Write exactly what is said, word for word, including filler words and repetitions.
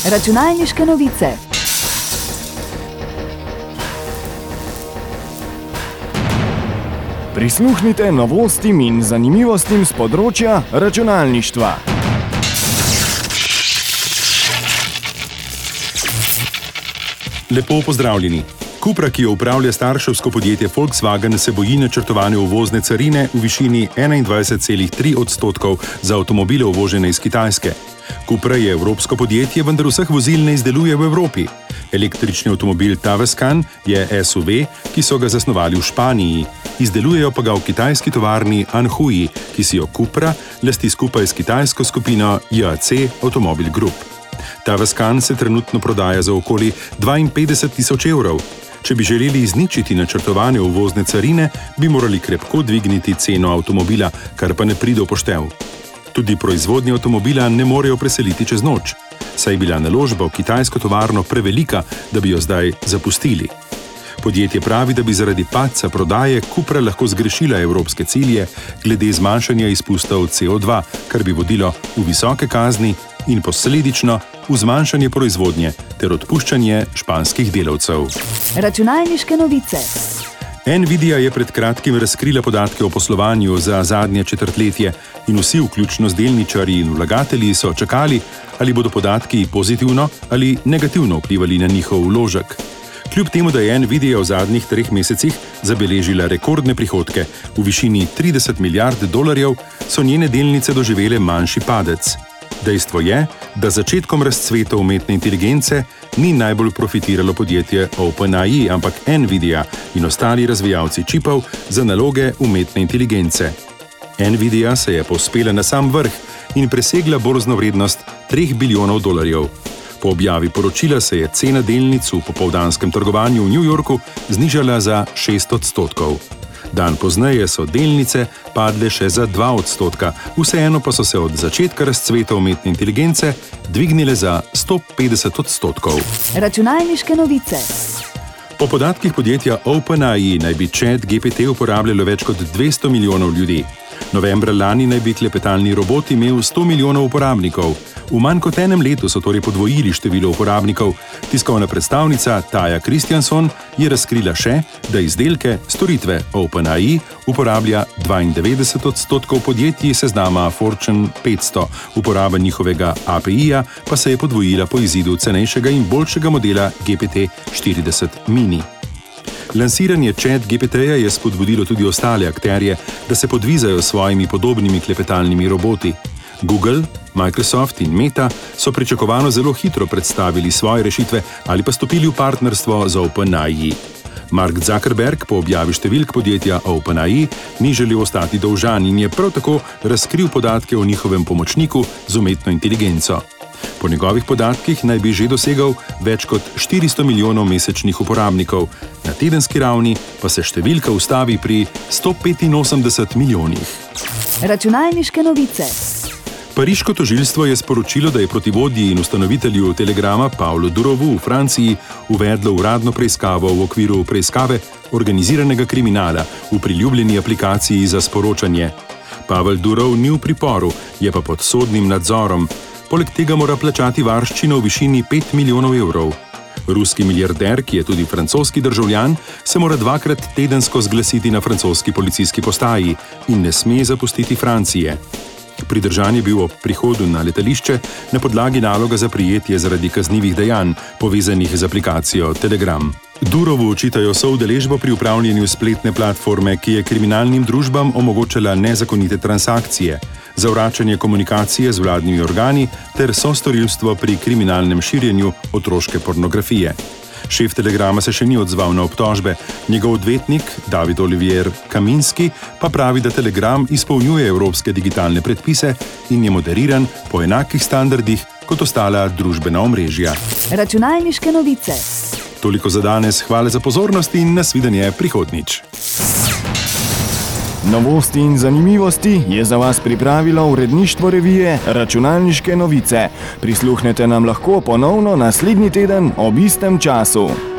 Računalniške novice. Prisluhnite novostim in zanimivostim z področja računalništva. Lepo pozdravljeni. Cupra, ki jo upravlja starševsko podjetje Volkswagen, se boji načrtovane uvozne carine v višini enaindvajset celih tri odstotkov za avtomobile uvožene iz Kitajske. Cupra je evropsko podjetje, vendar vseh vozil ne izdeluje v Evropi. Električni avtomobil Tavascan je S U V, ki so ga zasnovali v Španiji. Izdelujejo pa ga v kitajski tovarni Anhui, ki si jo Cupra lasti skupaj s kitajsko skupino J A C Automobil Group. Tavascan se trenutno prodaja za okoli dvainpetdeset tisoč evrov. Če bi želeli izničiti načrtovane uvozne carine, bi morali krepko dvigniti ceno avtomobila, kar pa ne pride v poštev. Tudi proizvodnje avtomobila ne morejo preseliti čez noč, saj je bila naložba v kitajsko tovarno prevelika, da bi jo zdaj zapustili. Podjetje pravi, da bi zaradi padca prodaje Cupra lahko zgrešila evropske cilje glede zmanjšanja izpustov C O dva, kar bi vodilo v visoke kazni in posledično v zmanjšanje proizvodnje ter odpuščanje španskih delavcev. Računalniške novice. Nvidia je pred kratkim razkrila podatke o poslovanju za zadnje četrtletje in vsi, vključno z delničarji in vlagatelji, so čakali, ali bodo podatki pozitivno ali negativno vplivali na njihov vložek. Kljub temu, da je Nvidia v zadnjih treh mesecih zabeležila rekordne prihodke v višini trideset milijard dolarjev, so njene delnice doživele manjši padec. Dejstvo je, da začetkom razcveta umetne inteligence ni najbolj profitiralo podjetje OpenAI, ampak Nvidia in ostali razvijalci čipov za naloge umetne inteligence. Nvidia se je povzpela na sam vrh in presegla borzno vrednost treh bilijonov dolarjev. Po objavi poročila se je cena delnic v popoldanskem trgovanju v New Yorku znižala za šest odstotkov. Dan pozneje so delnice padle še za dva odstotka, vseeno pa so se od začetka razcveta umetne inteligence dvignile za sto petdeset odstotkov. Računalniške novice. Po podatkih podjetja OpenAI naj bi Chat G P T uporabljalo več kot dvesto milijonov ljudi. Novembra lani naj bi klepetalni robot imel sto milijonov uporabnikov. V manj kot enem letu so torej podvojili število uporabnikov. Tiskovna predstavnica Taya Christianson je razkrila še, da izdelke, storitve OpenAI uporablja dvaindevetdeset odstotkov podjetij seznama Fortune petsto. Uporaba njihovega A P I-ja pa se je podvojila po izidu cenejšega in boljšega modela G P T štirideset mini. Lansiranje Chat G P T-ja je spodbudilo tudi ostale akterje, da se podvizajo s svojimi podobnimi klepetalnimi roboti. Google, Microsoft in Meta so pričakovano zelo hitro predstavili svoje rešitve ali pa stopili v partnerstvo z OpenAI. Mark Zuckerberg po objavi številk podjetja OpenAI ni želel ostati dolžan in je prav tako razkril podatke o njihovem pomočniku z umetno inteligenco. Po njegovih podatkih naj bi že dosegal več kot štiristo milijonov mesečnih uporabnikov, na tedenski ravni pa se številka ustavi pri sto petinosemdeset milijonih. Računalniške novice. Pariško tožilstvo je sporočilo, da je proti vodji in ustanovitelju Telegrama Pavlu Durovu v Franciji uvedlo uradno preiskavo v okviru preiskave organiziranega kriminala v priljubljeni aplikaciji za sporočanje. Pavel Durov ni v priporu, je pa pod sodnim nadzorom. Poleg tega mora plačati varščino v višini pet milijonov evrov. Ruski milijarder, ki je tudi francoski državljan, se mora dvakrat tedensko zglasiti na francoski policijski postaji in ne sme zapustiti Francije. Pridržan je bil ob prihodu na letališče na podlagi naloga za prijetje zaradi kaznivih dejanj, povezanih z aplikacijo Telegram. Durovu očitajo soudeležbo pri upravljanju spletne platforme, ki je kriminalnim družbam omogočala nezakonite transakcije, zavračanje komunikacije z vladnimi organi ter sostorilstvo pri kriminalnem širjenju otroške pornografije. Šef Telegrama se še ni odzval na obtožbe, njegov odvetnik David Olivier Kaminski pa pravi, da Telegram izpolnjuje evropske digitalne predpise in je moderiran po enakih standardih kot ostala družbena omrežja. Računalniške novice. Toliko za danes, hvala za pozornost in nasvidenje prihodnjič. Novosti in zanimivosti je za vas pripravilo uredništvo revije Računalniške novice. Prisluhnete nam lahko ponovno naslednji teden ob istem času.